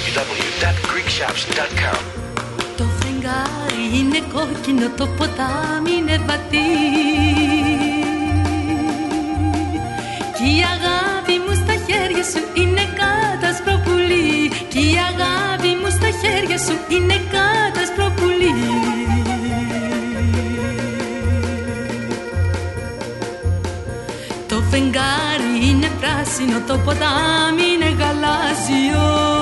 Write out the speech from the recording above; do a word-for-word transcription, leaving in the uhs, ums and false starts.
double-u double-u double-u dot greek shops dot com. Το φεγγάρι είναι κόκκινο, το ποτάμι είναι βαθύ κι η αγάπη μου στα χέρια σου είναι κάτασπρο πουλί, κι η αγάπη μου στα χέρια σου είναι κάτασπρο πουλί. Το φεγγάρι είναι πράσινο, το ποτάμι είναι γαλάζιο